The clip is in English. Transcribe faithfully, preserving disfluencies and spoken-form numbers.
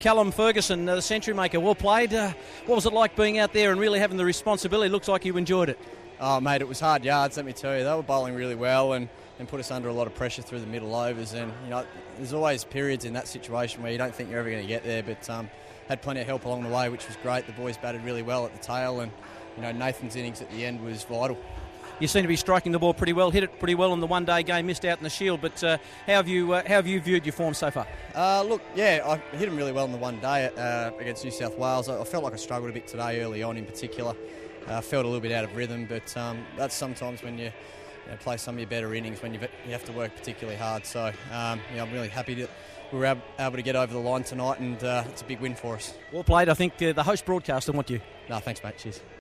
Callum Ferguson, uh, the century maker, well played. Uh, what was it like being out there and really having the responsibility? Looks like you enjoyed it. Oh, mate, it was hard yards, let me tell you. They were bowling really well and, and put us under a lot of pressure through the middle overs. And, you know, there's always periods in that situation where you don't think you're ever going to get there, but um, had plenty of help along the way, which was great. The boys batted really well at the tail, and, you know, Nathan's innings at the end was vital. You seem to be striking the ball pretty well, hit it pretty well in the one-day game, missed out in the Shield, but uh, how have you uh, how have you viewed your form so far? Uh, look, yeah, I hit him really well in the one day uh, against New South Wales. I, I felt like I struggled a bit today early on in particular. I uh, felt a little bit out of rhythm, but um, that's sometimes when you, you know, play some of your better innings, when you you have to work particularly hard. So um, yeah, I'm really happy that we were able to get over the line tonight, and uh, it's a big win for us. Well played. I think uh, the host broadcaster want you. No, thanks, mate. Cheers.